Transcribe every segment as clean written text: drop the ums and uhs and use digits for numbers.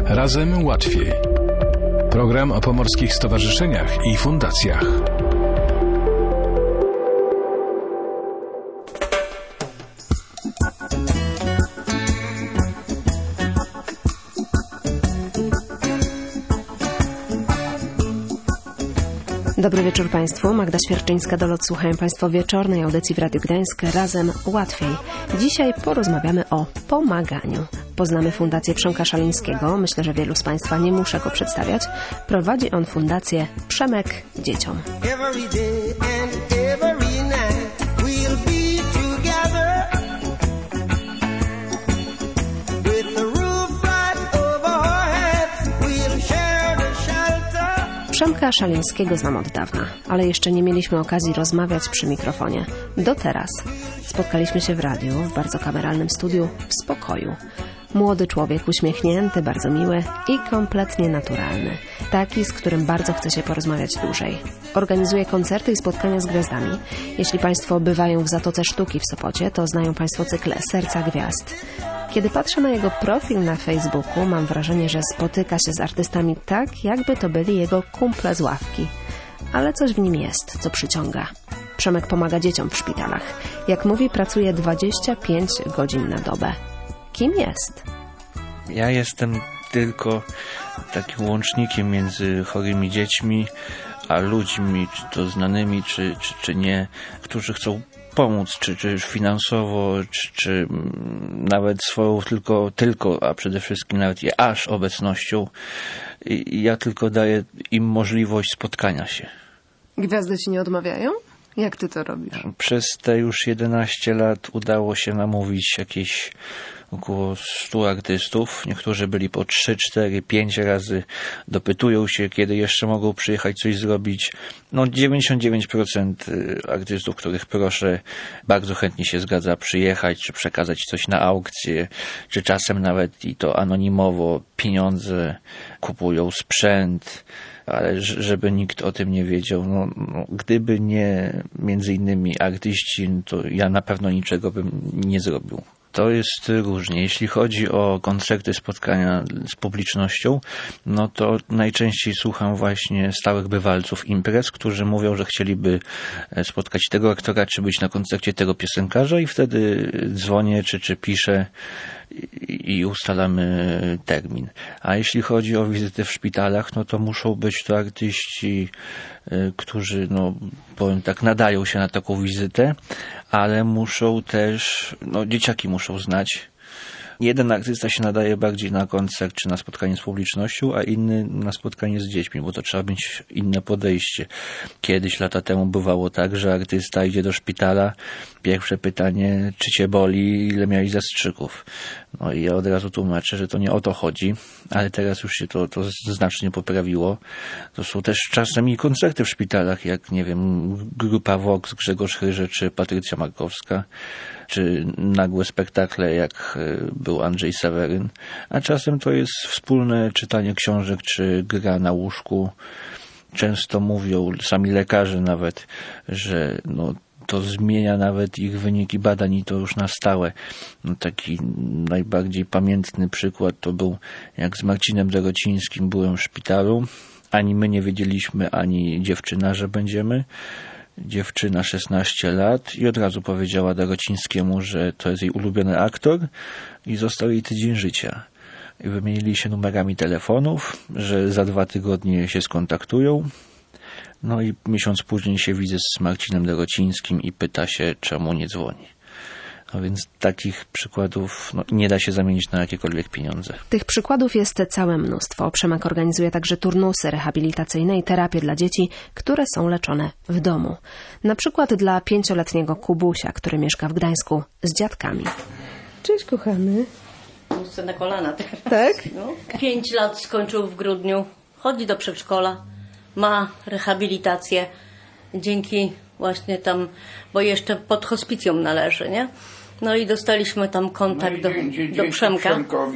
Razem łatwiej. Program o pomorskich stowarzyszeniach i fundacjach. Dobry wieczór Państwu. Magda Świerczyńska-Dolot. Słuchają Państwo wieczornej audycji w Radiu Gdańsk Razem łatwiej. Dzisiaj porozmawiamy o pomaganiu. Poznamy Fundację Przemka Szalińskiego. Myślę, że wielu z Państwa, nie muszę go przedstawiać. Prowadzi on Fundację Przemek Dzieciom. Przemka Szalińskiego znam od dawna, ale jeszcze nie mieliśmy okazji rozmawiać przy mikrofonie. Do teraz spotkaliśmy się w radiu, w bardzo kameralnym studiu, w spokoju. Młody człowiek, uśmiechnięty, bardzo miły i kompletnie naturalny. Taki, z którym bardzo chce się porozmawiać dłużej. Organizuje koncerty i spotkania z gwiazdami. Jeśli Państwo bywają w Zatoce Sztuki w Sopocie, to znają Państwo cykl Serca Gwiazd. Kiedy patrzę na jego profil na Facebooku, mam wrażenie, że spotyka się z artystami tak, jakby to byli jego kumple z ławki. Ale coś w nim jest, co przyciąga. Przemek pomaga dzieciom w szpitalach. Jak mówi, pracuje 25 godzin na dobę. Kim jest? Ja jestem tylko takim łącznikiem między chorymi dziećmi, a ludźmi, czy to znanymi, czy nie, którzy chcą pomóc, czy finansowo, czy nawet swoją tylko, a przede wszystkim nawet i aż obecnością. I ja tylko daję im możliwość spotkania się. Gwiazdy ci nie odmawiają? Jak ty to robisz? Przez te już 11 lat udało się namówić jakieś około 100 artystów. Niektórzy byli po 3, 4, 5 razy. Dopytują się, kiedy jeszcze mogą przyjechać coś zrobić. 99% artystów, których proszę, bardzo chętnie się zgadza przyjechać, czy przekazać coś na aukcję, czy czasem nawet i to anonimowo pieniądze, kupują sprzęt. Ale żeby nikt o tym nie wiedział, gdyby nie między innymi artyści, to ja na pewno niczego bym nie zrobił. To jest różnie. Jeśli chodzi o koncerty, spotkania z publicznością, to najczęściej słucham właśnie stałych bywalców imprez, którzy mówią, że chcieliby spotkać tego aktora, czy być na koncercie tego piosenkarza, i wtedy dzwonię, czy piszę i ustalamy termin. A jeśli chodzi o wizyty w szpitalach, to muszą być to artyści, którzy, powiem tak, nadają się na taką wizytę, ale muszą też, dzieciaki muszą znać. Jeden artysta się nadaje bardziej na koncert czy na spotkanie z publicznością, a inny na spotkanie z dziećmi, bo to trzeba mieć inne podejście. Kiedyś, lata temu, bywało tak, że artysta idzie do szpitala, pierwsze pytanie, czy cię boli, ile miałeś zastrzyków. I ja od razu tłumaczę, że to nie o to chodzi, ale teraz już się to znacznie poprawiło. To są też czasami koncerty w szpitalach, jak, nie wiem, grupa Vox, Grzegorz Chryże czy Patrycja Markowska, czy nagłe spektakle, jak był Andrzej Seweryn, a czasem to jest wspólne czytanie książek, czy gra na łóżku. Często mówią sami lekarze nawet, że to zmienia nawet ich wyniki badań i to już na stałe. Taki najbardziej pamiętny przykład to był, jak z Marcinem Dorocińskim byłem w szpitalu. Ani my nie wiedzieliśmy, ani dziewczyna, że będziemy. Dziewczyna 16 lat i od razu powiedziała Dorocińskiemu, że to jest jej ulubiony aktor i został jej tydzień życia. I wymienili się numerami telefonów, że za 2 tygodnie się skontaktują. I miesiąc później się widzę z Marcinem Dorocińskim i pyta się, czemu nie dzwoni. Więc takich przykładów nie da się zamienić na jakiekolwiek pieniądze. Tych przykładów jest całe mnóstwo. Przemek organizuje także turnusy rehabilitacyjne i terapie dla dzieci, które są leczone w domu. Na przykład dla 5-letniego Kubusia, który mieszka w Gdańsku z dziadkami. Cześć, kochany. Muszę na kolana. Tak? 5 lat skończył w grudniu. Chodzi do przedszkola. Ma rehabilitację. Dzięki właśnie tam, bo jeszcze pod hospicją należy, nie? I dostaliśmy tam kontakt do Przemka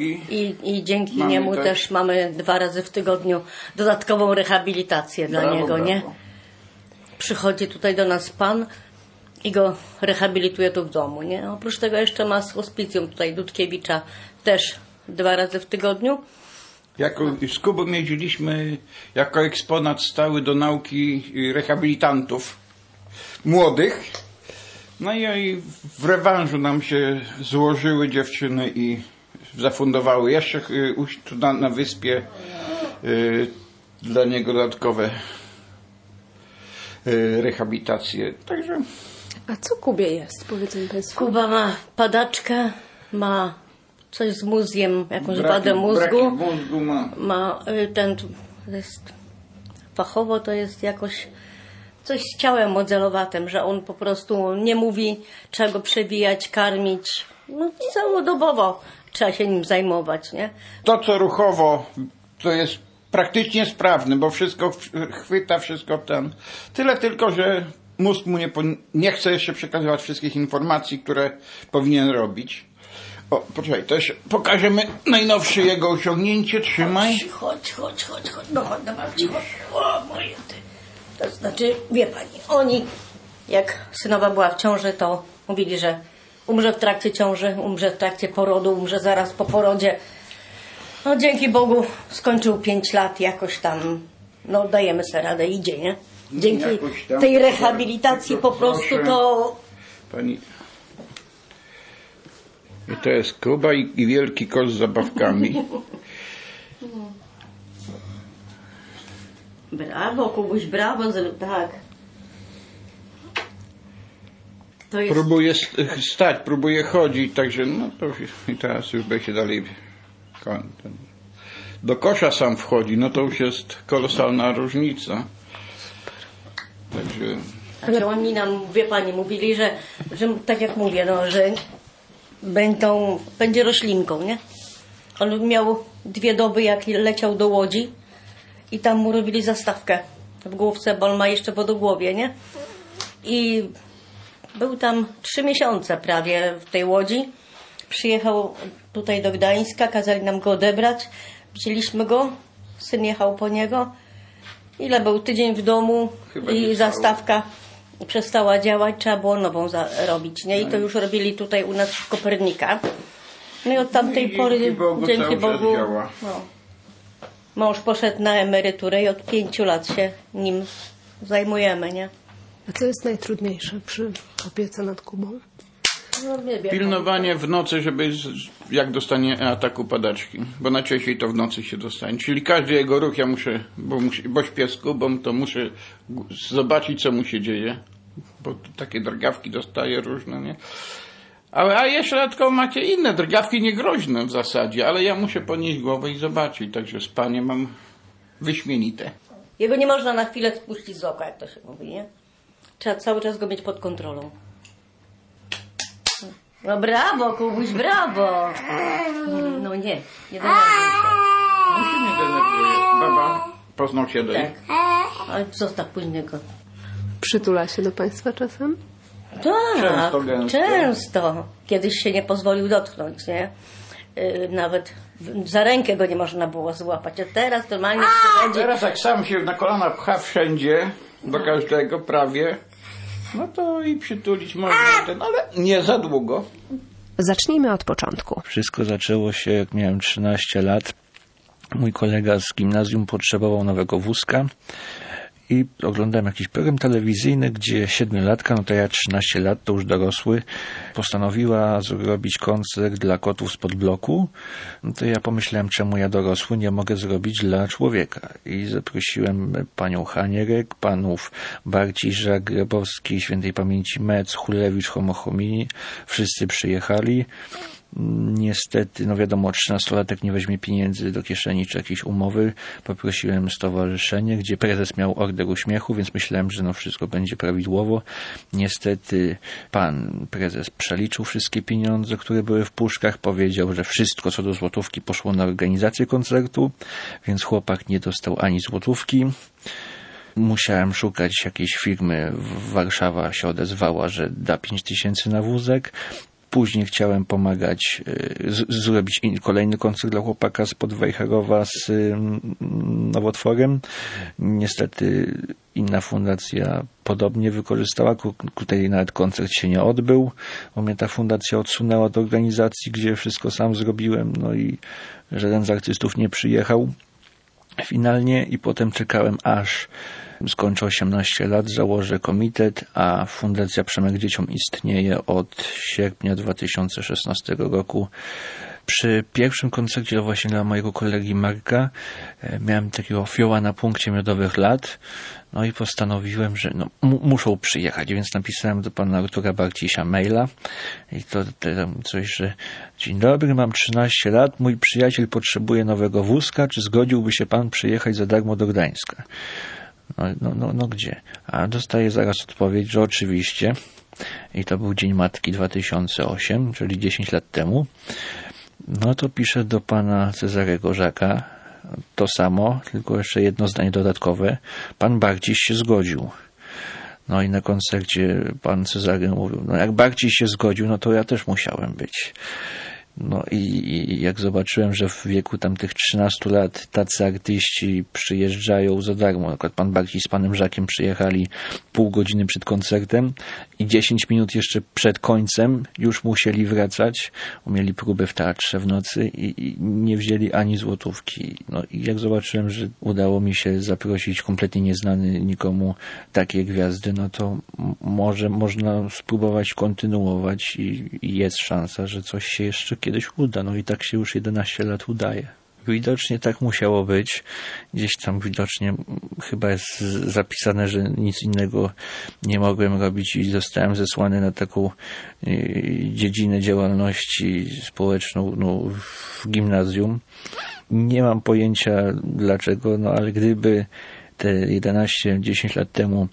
i dzięki niemu też mamy 2 razy w tygodniu dodatkową rehabilitację dla niego, nie? Przychodzi tutaj do nas pan i go rehabilituje tu w domu, nie? Oprócz tego jeszcze ma z hospicją tutaj Dudkiewicza też 2 razy w tygodniu. Z Kubą jeździliśmy jako eksponat stały do nauki rehabilitantów młodych. No i w rewanżu nam się złożyły dziewczyny i zafundowały jeszcze tu na wyspie dla niego dodatkowe rehabilitacje. Także... A co Kubie jest, powiedzmy Państwu? Kuba ma padaczkę, ma coś z mózgiem, jakąś wadę mózgu. Mózgu ma fachowo to jest jakoś coś z ciałem modelowatym, że on po prostu nie mówi, trzeba go przewijać, karmić. No i całodobowo trzeba się nim zajmować, nie? To, co ruchowo, to jest praktycznie sprawny, bo wszystko chwyta, wszystko Tyle tylko, że mózg mu nie chce jeszcze przekazywać wszystkich informacji, które powinien robić. O, poczekaj, też pokażemy najnowsze jego osiągnięcie. Trzymaj. Chodź. No chodź do babci, chodź. O, moje ty. To znaczy, wie pani, oni, jak synowa była w ciąży, to mówili, że umrze w trakcie ciąży, umrze w trakcie porodu, umrze zaraz po porodzie. No dzięki Bogu skończył 5 lat, jakoś tam, no dajemy sobie radę, idzie, nie? Dzięki tej rehabilitacji po prostu to... Pani... I to jest Kuba i wielki kosz z zabawkami. Brawo, Kubuś, brawo, tak. To jest... Próbuje stać, próbuje chodzić, także no to i teraz już będzie dalej do kosza sam wchodzi, no to już jest kolosalna różnica. Także... Znaczy oni nam, wie pani, mówili, że tak jak mówię, no, że będzie roślinką, nie? On miał 2 doby, jak leciał do Łodzi i tam mu robili zastawkę w główce, bo on ma jeszcze wodogłowie, nie? I był tam 3 miesiące prawie w tej Łodzi. Przyjechał tutaj do Gdańska, kazali nam go odebrać. Wzięliśmy go, syn jechał po niego. Ile był? Tydzień w domu i zastawka przestała działać, trzeba było nową robić, nie? I to już robili tutaj u nas w Kopernika. No i od tamtej pory, dzięki Bogu, no, mąż poszedł na emeryturę i od 5 lat się nim zajmujemy, nie? A co jest najtrudniejsze przy opiece nad Kubą? No, nie wiem. Pilnowanie w nocy, żeby jak dostanie ataku padaczki, bo najczęściej to w nocy się dostanie. Czyli każdy jego ruch ja muszę, bo śpię z Kubą, to muszę zobaczyć, co mu się dzieje, bo takie drgawki dostaje różne, nie? A jeszcze dodatkowo macie inne drgawki niegroźne w zasadzie, ale ja muszę podnieść głowę i zobaczyć, także spanie mam wyśmienite. Jego nie można na chwilę spuścić z oka, jak to się mówi, nie? Trzeba cały czas go mieć pod kontrolą. No brawo, Kubuś, brawo! No nie denerwuj się. On się nie denerwuje. Baba, poznał się Tak. Ale zostaw później go. Przytula się do Państwa czasem? Tak, Często. często. Kiedyś się nie pozwolił dotknąć, nie? Nawet za rękę go nie można było złapać. A teraz normalnie przychodzi... Teraz jak sam się na kolana pcha wszędzie, do każdego prawie, no to i przytulić można, ale nie za długo. Zacznijmy od początku. Wszystko zaczęło się, jak miałem 13 lat. Mój kolega z gimnazjum potrzebował nowego wózka i oglądałem jakiś program telewizyjny, gdzie 7-latka, no to ja 13 lat, to już dorosły, postanowiła zrobić koncert dla kotów spod bloku. No to ja pomyślałem, czemu ja dorosły nie mogę zrobić dla człowieka. I zaprosiłem panią Hanierek, panów Barciża, Grabowski, świętej pamięci Mec, Hulewicz, Homochomini. Wszyscy przyjechali. Niestety, no wiadomo, 13-latek nie weźmie pieniędzy do kieszeni czy jakiejś umowy. Poprosiłem stowarzyszenie, gdzie prezes miał order uśmiechu, więc myślałem, że no wszystko będzie prawidłowo. Niestety pan prezes przeliczył wszystkie pieniądze, które były w puszkach, powiedział, że wszystko co do złotówki poszło na organizację koncertu, więc chłopak nie dostał ani złotówki. Musiałem szukać jakiejś firmy, Warszawa się odezwała, że da 5000 na wózek. Później chciałem pomagać, zrobić kolejny koncert dla chłopaka spod Wejherowa z nowotworem. Niestety inna fundacja podobnie wykorzystała, tutaj nawet koncert się nie odbył, bo mnie ta fundacja odsunęła od organizacji, gdzie wszystko sam zrobiłem, no i żaden z artystów nie przyjechał finalnie i potem czekałem, aż skończę 18 lat, założę komitet, a Fundacja Przemek Dzieciom istnieje od sierpnia 2016 roku. Przy pierwszym koncercie właśnie dla mojego kolegi Marka miałem takiego fioła na punkcie Miodowych Lat, no i postanowiłem, że muszą przyjechać, więc napisałem do pana Artura Barcisia maila i to coś, że dzień dobry, mam 13 lat, mój przyjaciel potrzebuje nowego wózka, czy zgodziłby się pan przyjechać za darmo do Gdańska? No gdzie? A dostaję zaraz odpowiedź, że oczywiście. I to był Dzień Matki 2008, czyli 10 lat temu. No to piszę do pana Cezarego Żaka to samo, tylko jeszcze jedno zdanie dodatkowe. Pan Barciś się zgodził. No i na koncercie pan Cezary mówił, no jak Barciś się zgodził, no to ja też musiałem być. No i jak zobaczyłem, że w wieku tam tych 13 lat tacy artyści przyjeżdżają za darmo, na przykład pan Barciś z panem Żakiem przyjechali pół godziny przed koncertem i 10 minut jeszcze przed końcem już musieli wracać, mieli próbę w teatrze w nocy i nie wzięli ani złotówki. No i jak zobaczyłem, że udało mi się zaprosić kompletnie nieznany nikomu takie gwiazdy, no to może można spróbować kontynuować i jest szansa, że coś się jeszcze kiedyś uda. No i tak się już 11 lat udaje. Widocznie tak musiało być. Gdzieś tam widocznie chyba jest zapisane, że nic innego nie mogłem robić i zostałem zesłany na taką dziedzinę działalności społeczną w gimnazjum. Nie mam pojęcia dlaczego, ale gdyby te 11-10 lat temu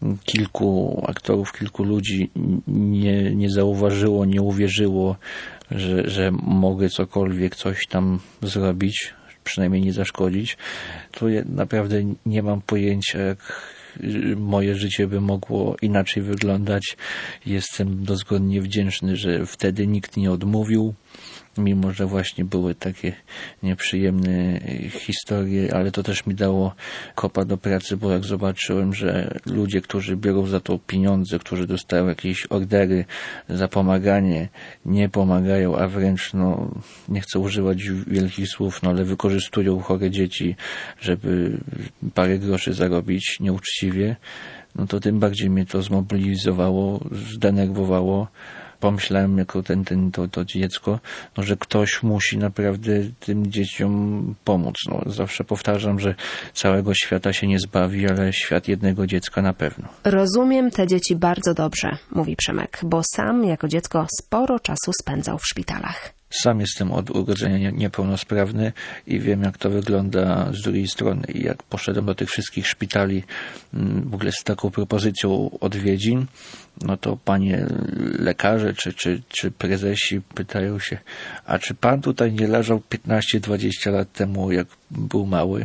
kilku aktorów, kilku ludzi nie zauważyło, nie uwierzyło, że mogę cokolwiek, coś tam zrobić, przynajmniej nie zaszkodzić, to ja naprawdę nie mam pojęcia, jak moje życie by mogło inaczej wyglądać. Jestem dozgodnie wdzięczny, że wtedy nikt nie odmówił, mimo że właśnie były takie nieprzyjemne historie, ale to też mi dało kopa do pracy, bo jak zobaczyłem, że ludzie, którzy biorą za to pieniądze, którzy dostają jakieś ordery za pomaganie, nie pomagają, a wręcz, nie chcę używać wielkich słów, ale wykorzystują chore dzieci, żeby parę groszy zarobić nieuczciwie, to tym bardziej mnie to zmobilizowało, zdenerwowało. Pomyślałem jako to dziecko, że ktoś musi naprawdę tym dzieciom pomóc. Zawsze powtarzam, że całego świata się nie zbawi, ale świat jednego dziecka na pewno. Rozumiem te dzieci bardzo dobrze, mówi Przemek, bo sam jako dziecko sporo czasu spędzał w szpitalach. Sam jestem od urodzenia niepełnosprawny i wiem, jak to wygląda z drugiej strony. I jak poszedłem do tych wszystkich szpitali w ogóle z taką propozycją odwiedzin, to panie lekarze czy prezesi pytają się, a czy pan tutaj nie leżał 15-20 lat temu, jak był mały?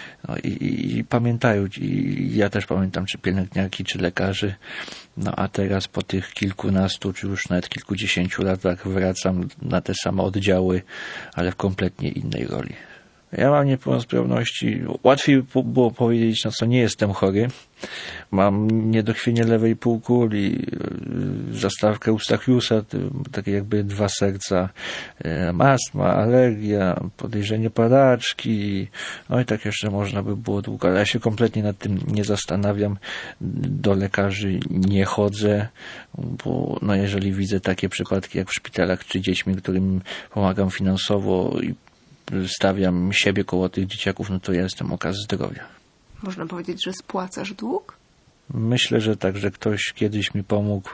I pamiętają, i ja też pamiętam, czy pielęgniarki, czy lekarzy, a teraz po tych kilkunastu, czy już nawet kilkudziesięciu latach wracam na te same oddziały, ale w kompletnie innej roli. Ja mam niepełnosprawności. Łatwiej było powiedzieć, co nie jestem chory. Mam niedokrwienie lewej półkuli, zastawkę Eustachiusa, takie jakby 2 serca, astma, alergia, podejrzenie padaczki. I tak jeszcze można by było długo, ale ja się kompletnie nad tym nie zastanawiam. Do lekarzy nie chodzę, bo jeżeli widzę takie przypadki jak w szpitalach, czy dziećmi, którym pomagam finansowo i stawiam siebie koło tych dzieciaków, to ja jestem okaz zdrowia. Można powiedzieć, że spłacasz dług? Myślę, że tak, że ktoś kiedyś mi pomógł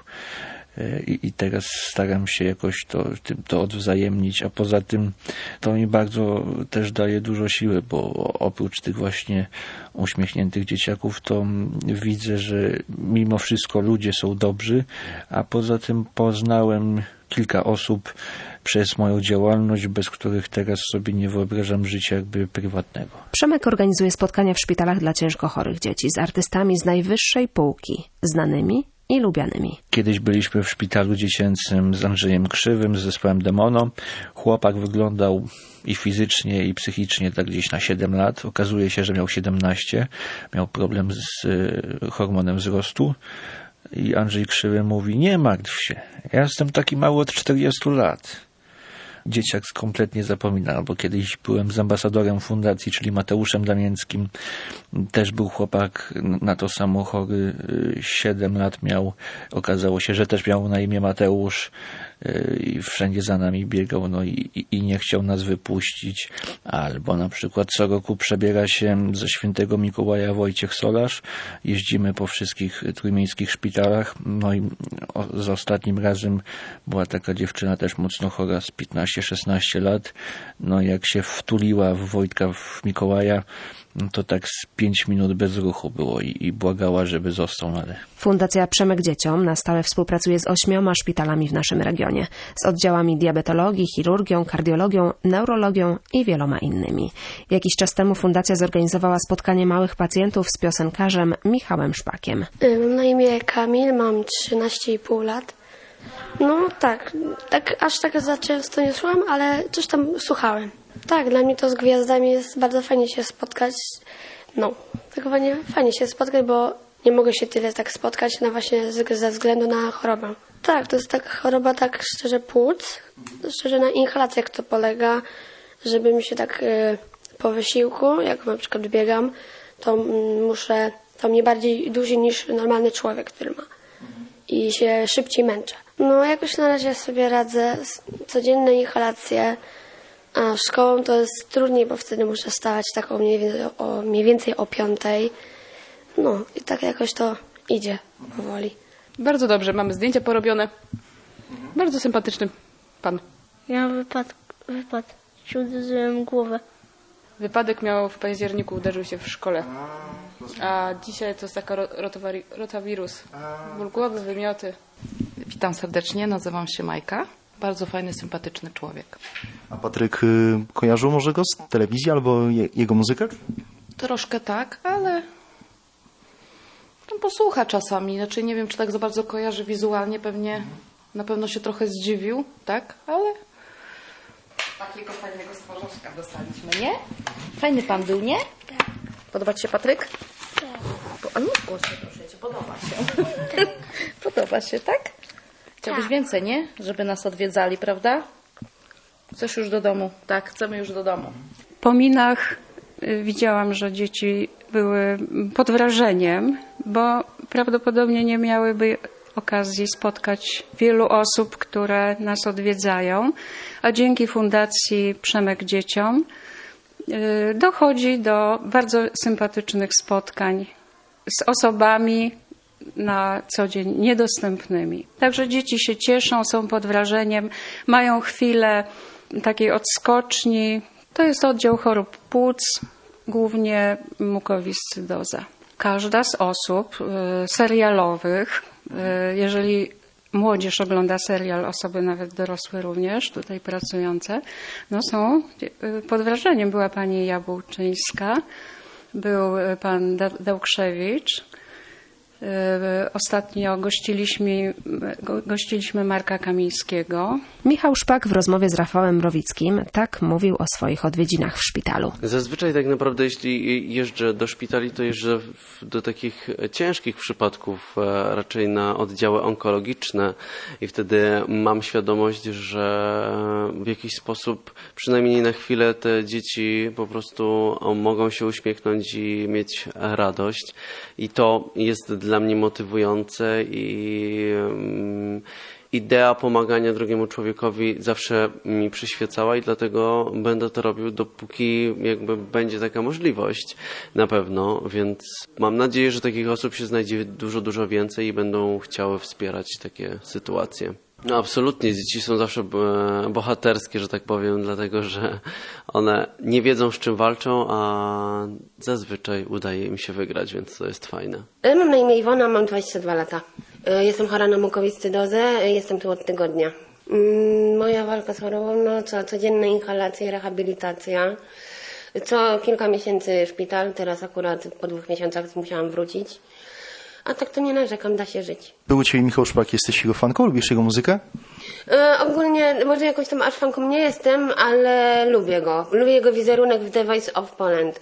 i teraz staram się jakoś to odwzajemnić, a poza tym to mi bardzo też daje dużo siły, bo oprócz tych właśnie uśmiechniętych dzieciaków, to widzę, że mimo wszystko ludzie są dobrzy, a poza tym poznałem kilka osób przez moją działalność, bez których teraz sobie nie wyobrażam życia jakby prywatnego. Przemek organizuje spotkania w szpitalach dla ciężko chorych dzieci z artystami z najwyższej półki, znanymi i lubianymi. Kiedyś byliśmy w szpitalu dziecięcym z Andrzejem Krzywym, z zespołem Demono. Chłopak wyglądał i fizycznie, i psychicznie tak gdzieś na 7 lat. Okazuje się, że miał 17. Miał problem z hormonem wzrostu. I Andrzej Krzywy mówi: nie martw się, ja jestem taki mały od 40 lat. Dzieciak kompletnie zapominał, bo kiedyś byłem z ambasadorem fundacji, czyli Mateuszem Damięckim. Też był chłopak na to samo chory, 7 lat miał. Okazało się, że też miał na imię Mateusz i wszędzie za nami biegał, no i nie chciał nas wypuścić. Albo na przykład co roku przebiera się ze Świętego Mikołaja Wojciech Solarz. Jeździmy po wszystkich trójmiejskich szpitalach. No i za ostatnim razem była taka dziewczyna też mocno chora z 15-16 lat. No jak się wtuliła w Wojtka, w Mikołaja, to tak z 5 minut bez ruchu było i błagała, żeby został, ale... Fundacja Przemek Dzieciom na stałe współpracuje z 8 szpitalami w naszym regionie, z oddziałami diabetologii, chirurgią, kardiologią, neurologią i wieloma innymi. Jakiś czas temu fundacja zorganizowała spotkanie małych pacjentów z piosenkarzem Michałem Szpakiem. Mam na imię Kamil, mam 13,5 lat. No tak aż tak za często nie słucham, ale coś tam słuchałem. Tak, dla mnie to z gwiazdami jest bardzo fajnie się spotkać. No, tak fajnie się spotkać, bo nie mogę się tyle tak spotkać właśnie ze względu na chorobę. Tak, to jest taka choroba tak szczerze płuc, szczerze na inhalacjach to polega, żeby mi się tak po wysiłku, jak na przykład biegam, to mnie bardziej duży niż normalny człowiek, który ma. I się szybciej męczę. No jakoś na razie sobie radzę, codzienne inhalacje, a szkołą to jest trudniej, bo wtedy muszę wstawać tak mniej więcej o 5:00. No i tak jakoś to idzie powoli. Bardzo dobrze, mamy zdjęcia porobione. Bardzo sympatyczny pan. Miałam wypad. Się uderzyłem głowę. Wypadek miał w październiku, uderzył się w szkole. A dzisiaj to jest taka rotawirus. Ból głowy, wymioty. Witam serdecznie, nazywam się Majka. Bardzo fajny, sympatyczny człowiek. A Patryk kojarzył może go z telewizji albo jego muzykę? Troszkę tak, ale posłucha czasami. Znaczy nie wiem, czy tak za bardzo kojarzy wizualnie. Na pewno się trochę zdziwił, tak? Ale takiego fajnego stworzoczka dostaliśmy, nie? Fajny pan był, nie? Tak. Podoba ci się Patryk? Tak. A nie głośno, proszę cię, podoba się. Podoba się, tak? Chciałbyś więcej, nie? Żeby nas odwiedzali, prawda? Chcesz już do domu? Tak, chcemy już do domu. Po minach widziałam, że dzieci były pod wrażeniem, bo prawdopodobnie nie miałyby okazji spotkać wielu osób, które nas odwiedzają, a dzięki Fundacji Przemek Dzieciom dochodzi do bardzo sympatycznych spotkań z osobami na co dzień niedostępnymi. Także dzieci się cieszą, są pod wrażeniem, mają chwilę takiej odskoczni. To jest oddział chorób płuc, głównie mukowiscydoza. Każda z osób serialowych, jeżeli młodzież ogląda serial, osoby nawet dorosłe również, tutaj pracujące, no są pod wrażeniem. Była pani Jabłczyńska, był pan Dałkrzewicz. Ostatnio gościliśmy Marka Kamińskiego. Michał Szpak w rozmowie z Rafałem Mrowickim tak mówił o swoich odwiedzinach w szpitalu. Zazwyczaj tak naprawdę jeśli jeżdżę do szpitali, to jeżdżę do takich ciężkich przypadków, raczej na oddziały onkologiczne i wtedy mam świadomość, że w jakiś sposób, przynajmniej na chwilę, te dzieci po prostu mogą się uśmiechnąć i mieć radość i to jest dla mnie motywujące i idea pomagania drugiemu człowiekowi zawsze mi przyświecała i dlatego będę to robił, dopóki jakby będzie taka możliwość na pewno, więc mam nadzieję, że takich osób się znajdzie dużo więcej i będą chciały wspierać takie sytuacje. No absolutnie, dzieci są zawsze bohaterskie, że tak powiem, dlatego że one nie wiedzą, z czym walczą, a zazwyczaj udaje im się wygrać, więc to jest fajne. Mam na imię Iwona, mam 22 lata. Jestem chora na mukowiscydozę, jestem tu od tygodnia. Moja walka z chorobą, codzienne inhalacje, rehabilitacja. Co kilka miesięcy szpital, teraz akurat po 2 miesiącach musiałam wrócić. A tak to nie narzekam, da się żyć. Był u Ciebie Michał Szpak, jesteś jego fanką? Lubisz jego muzykę? Ogólnie może jakoś tam aż fanką nie jestem, ale lubię go. Lubię jego wizerunek w The Voice of Poland.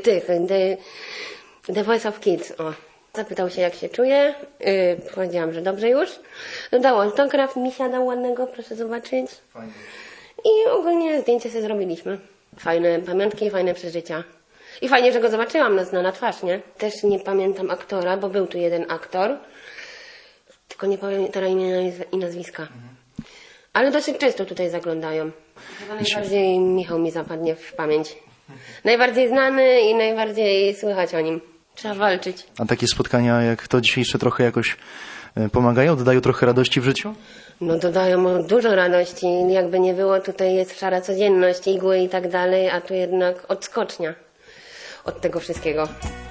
The Voice of Kids. O. Zapytał się, jak się czuję. Powiedziałam, że dobrze już. Dał autograf, misia dał ładnego, proszę zobaczyć. Fajnie. I ogólnie zdjęcie sobie zrobiliśmy. Fajne pamiątki, fajne przeżycia. I fajnie, że go zobaczyłam, no znana twarz, nie? Też nie pamiętam aktora, bo był tu jeden aktor. Tylko nie powiem teraz imienia i nazwiska. Ale dosyć często tutaj zaglądają. Chyba najbardziej Michał mi zapadnie w pamięć. Najbardziej znany i najbardziej słychać o nim. Trzeba walczyć. A takie spotkania jak to dzisiejsze trochę jakoś pomagają? Dodają trochę radości w życiu? No dodają dużo radości. Jakby nie było, tutaj jest szara codzienność, igły i tak dalej, a tu jednak odskocznia od tego wszystkiego.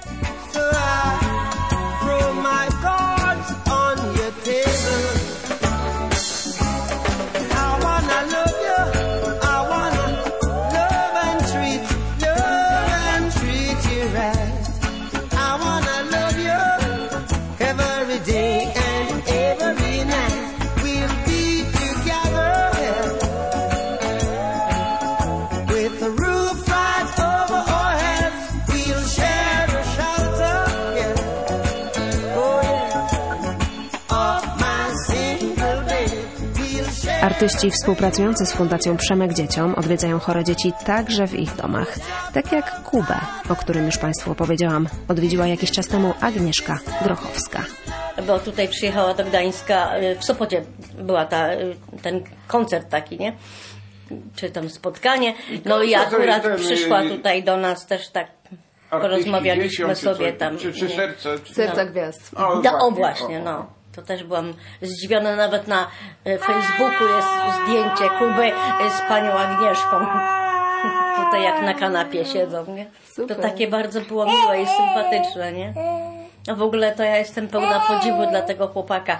Artyści współpracujący z Fundacją Przemek Dzieciom odwiedzają chore dzieci także w ich domach. Tak jak Kubę, o którym już Państwu opowiedziałam, odwiedziła jakiś czas temu Agnieszka Grochowska. Bo tutaj przyjechała do Gdańska, w Sopocie była ten koncert taki, nie? Czy tam spotkanie. No i akurat przyszła tutaj do nas też tak, porozmawialiśmy sobie tam. Czy serce? Serca gwiazd. O właśnie, no. To też byłam zdziwiona, nawet na Facebooku jest zdjęcie Kuby z panią Agnieszką. Tutaj jak na kanapie siedzą, nie? Super. To takie bardzo było miłe i sympatyczne, nie? A w ogóle to ja jestem pełna podziwu dla tego chłopaka.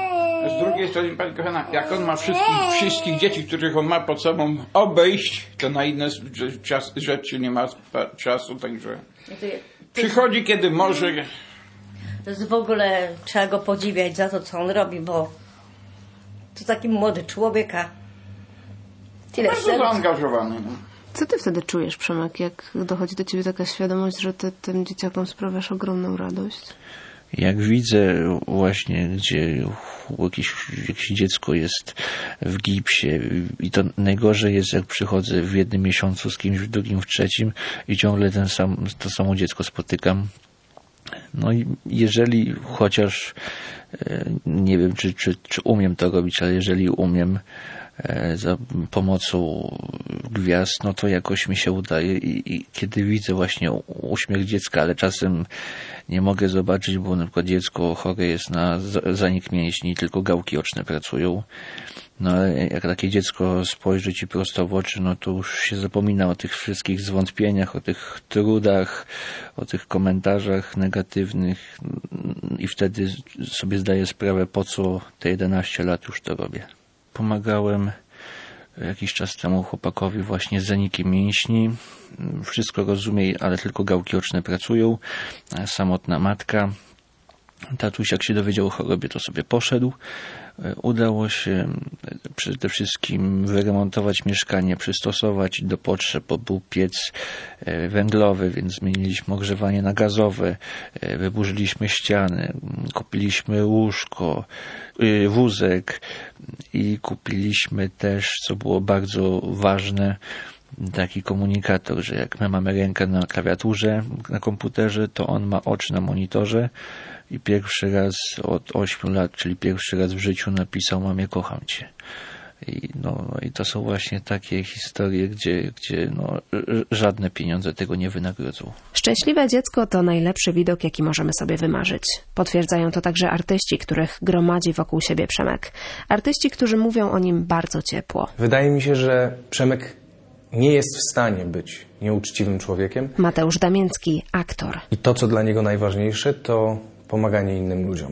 Z drugiej strony, pani kochana, jak on ma wszystkich dzieci, których on ma pod sobą obejść, to na inne rzeczy nie ma czasu, także przychodzi kiedy może. To jest w ogóle, trzeba go podziwiać za to, co on robi, bo to taki młody człowiek, a tyle bardzo zaangażowany. No. Co ty wtedy czujesz, Przemek, jak dochodzi do ciebie taka świadomość, że ty tym dzieciakom sprawiasz ogromną radość? Jak widzę właśnie, gdzie jakieś dziecko jest w gipsie i to najgorzej jest, jak przychodzę w jednym miesiącu z kimś, w drugim, w trzecim i ciągle to samo dziecko spotykam. No i jeżeli chociaż, nie wiem czy umiem to robić, ale jeżeli umiem za pomocą gwiazd, no to jakoś mi się udaje i kiedy widzę właśnie uśmiech dziecka, ale czasem nie mogę zobaczyć, bo na przykład dziecko chore jest na zanik mięśni, tylko gałki oczne pracują. No ale jak takie dziecko spojrzy ci prosto w oczy, no to już się zapomina o tych wszystkich zwątpieniach, o tych trudach, o tych komentarzach negatywnych i wtedy sobie zdaję sprawę, po co te 11 lat już to robię. Pomagałem jakiś czas temu chłopakowi właśnie z zanikiem mięśni. Wszystko rozumie, ale tylko gałki oczne pracują. Samotna matka. Tatuś, jak się dowiedział o chorobie, to sobie poszedł. Udało się przede wszystkim wyremontować mieszkanie, przystosować do potrzeb, bo był piec węglowy, więc zmieniliśmy ogrzewanie na gazowe, wyburzyliśmy ściany, kupiliśmy łóżko, wózek i kupiliśmy też, co było bardzo ważne, taki komunikator, że jak my mamy rękę na klawiaturze, na komputerze, to on ma oczy na monitorze i pierwszy raz od 8 lat, czyli pierwszy raz w życiu napisał: mamie, kocham cię. I to są właśnie takie historie, gdzie żadne pieniądze tego nie wynagrodzą. Szczęśliwe dziecko to najlepszy widok, jaki możemy sobie wymarzyć. Potwierdzają to także artyści, których gromadzi wokół siebie Przemek. Artyści, którzy mówią o nim bardzo ciepło. Wydaje mi się, że Przemek nie jest w stanie być nieuczciwym człowiekiem. Mateusz Damięcki, aktor. I to, co dla niego najważniejsze, to pomaganie innym ludziom.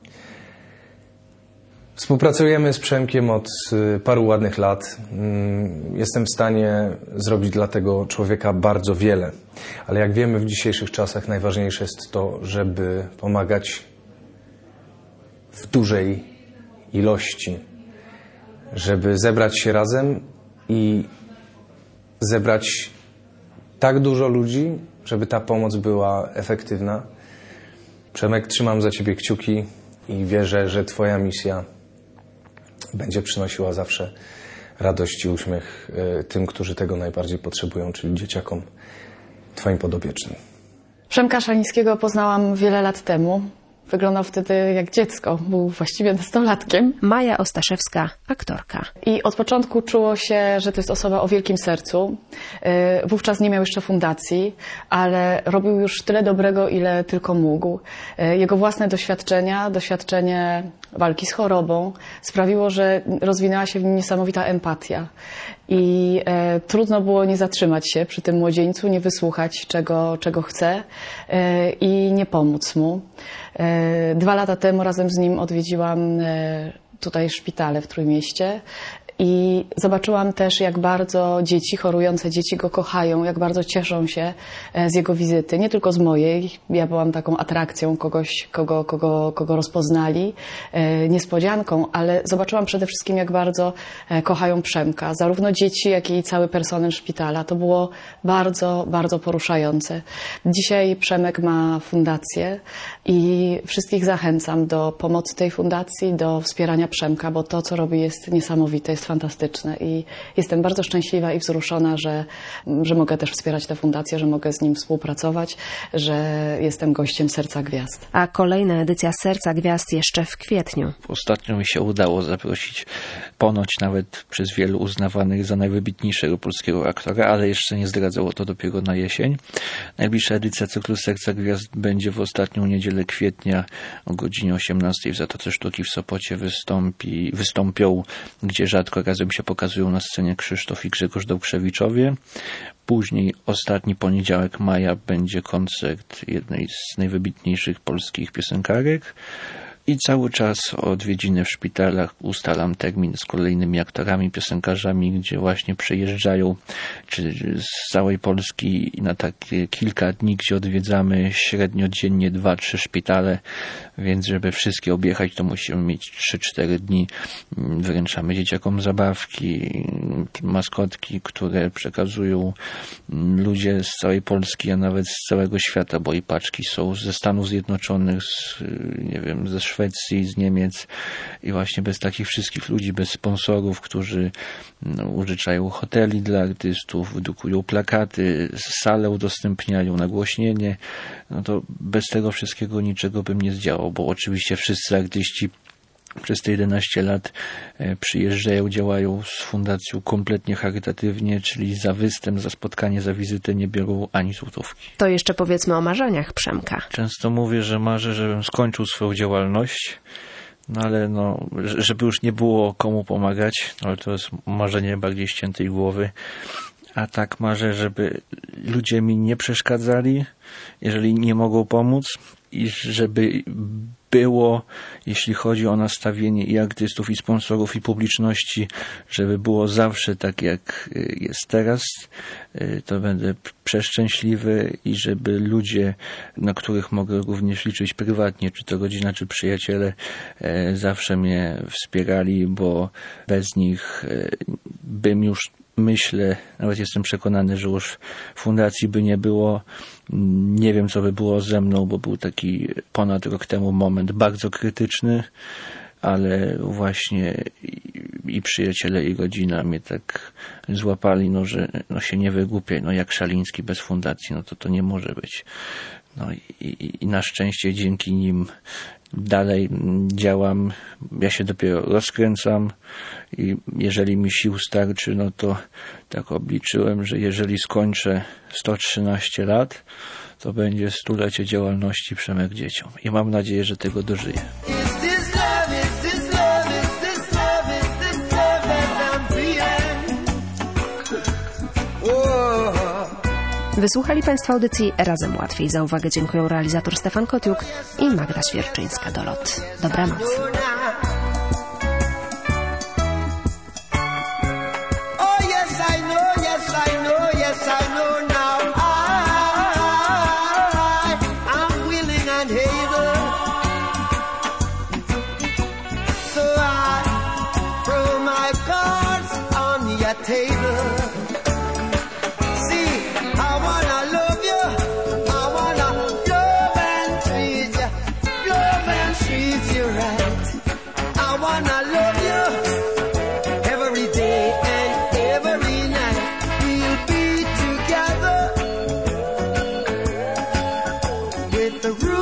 Współpracujemy z Przemkiem od paru ładnych lat. Jestem w stanie zrobić dla tego człowieka bardzo wiele. Ale jak wiemy, w dzisiejszych czasach najważniejsze jest to, żeby pomagać w dużej ilości, żeby zebrać się razem i zebrać tak dużo ludzi, żeby ta pomoc była efektywna. Przemek, trzymam za Ciebie kciuki i wierzę, że Twoja misja będzie przynosiła zawsze radość i uśmiech tym, którzy tego najbardziej potrzebują, czyli dzieciakom, Twoim podobiecznym. Przemka Szalińskiego poznałam wiele lat temu. Wyglądał wtedy jak dziecko, był właściwie nastolatkiem. Maja Ostaszewska, aktorka. I od początku czuło się, że to jest osoba o wielkim sercu. Wówczas nie miał jeszcze fundacji, ale robił już tyle dobrego, ile tylko mógł. Jego własne doświadczenie walki z chorobą sprawiło, że rozwinęła się w nim niesamowita empatia. I trudno było nie zatrzymać się przy tym młodzieńcu, nie wysłuchać, czego chce i nie pomóc mu. 2 lata temu razem z nim odwiedziłam tutaj szpitale w Trójmieście i zobaczyłam też, jak bardzo chorujące dzieci go kochają, jak bardzo cieszą się z jego wizyty. Nie tylko z mojej. Ja byłam taką atrakcją kogoś, kogo rozpoznali, niespodzianką, ale zobaczyłam przede wszystkim, jak bardzo kochają Przemka. Zarówno dzieci, jak i cały personel szpitala. To było bardzo, bardzo poruszające. Dzisiaj Przemek ma fundację i wszystkich zachęcam do pomocy tej fundacji, do wspierania Przemka, bo to, co robi, jest niesamowite, jest fantastyczne i jestem bardzo szczęśliwa i wzruszona, że mogę też wspierać tę fundację, że mogę z nim współpracować, że jestem gościem Serca Gwiazd. A kolejna edycja Serca Gwiazd jeszcze w kwietniu. Ostatnio mi się udało zaprosić ponoć nawet przez wielu uznawanych za najwybitniejszego polskiego aktora, ale jeszcze nie zdradzało to dopiero na jesień. Najbliższa edycja cyklu Serca Gwiazd będzie w ostatnią niedzielę kwietnia o godzinie 18 w Zatoce Sztuki w Sopocie. Wystąpią, gdzie rzadko razem się pokazują na scenie, Krzysztof i Grzegorz Dałkrzewiczowie. Później ostatni poniedziałek maja będzie koncert jednej z najwybitniejszych polskich piosenkarek. I cały czas odwiedziny w szpitalach ustalam termin z kolejnymi aktorami, piosenkarzami, gdzie właśnie przyjeżdżają czy z całej Polski na takie kilka dni, gdzie odwiedzamy średnio dziennie 2-3 szpitale, więc żeby wszystkie objechać, to musimy mieć 3-4 dni. Wręczamy dzieciakom zabawki, maskotki, które przekazują ludzie z całej Polski, a nawet z całego świata, bo i paczki są ze Stanów Zjednoczonych, ze Szwecji, z Niemiec i właśnie bez takich wszystkich ludzi, bez sponsorów, którzy użyczają hoteli dla artystów, wydukują plakaty, salę udostępniają, nagłośnienie, no to bez tego wszystkiego niczego bym nie zdziałał, bo oczywiście wszyscy artyści przez te 11 lat przyjeżdżają, działają z fundacją kompletnie charytatywnie, czyli za występ, za spotkanie, za wizytę nie biorą ani złotówki. To jeszcze powiedzmy o marzeniach Przemka. Często mówię, że marzę, żebym skończył swoją działalność, ale żeby już nie było komu pomagać, ale to jest marzenie bardziej ściętej głowy. A tak marzę, żeby ludzie mi nie przeszkadzali, jeżeli nie mogą pomóc i żeby było, jeśli chodzi o nastawienie i artystów, i sponsorów, i publiczności, żeby było zawsze tak, jak jest teraz, to będę przeszczęśliwy i żeby ludzie, na których mogę również liczyć prywatnie, czy to rodzina, czy przyjaciele, zawsze mnie wspierali, bo bez nich bym już, myślę, nawet jestem przekonany, że już fundacji by nie było. Nie wiem, co by było ze mną, bo był taki ponad rok temu moment bardzo krytyczny, ale właśnie i przyjaciele, i rodzina mnie tak złapali, że się nie wygłupiaj, jak Szaliński bez fundacji, to nie może być. I na szczęście dzięki nim dalej działam, ja się dopiero rozkręcam i jeżeli mi sił starczy, to tak obliczyłem, że jeżeli skończę 113 lat, to będzie 100-lecie działalności Przemek Dzieciom i mam nadzieję, że tego dożyję. Wysłuchali Państwo audycji Razem Łatwiej. Za uwagę dziękuję realizator Stefan Kotiuk i Magda Świerczyńska-Dolot. Dobranoc. the room.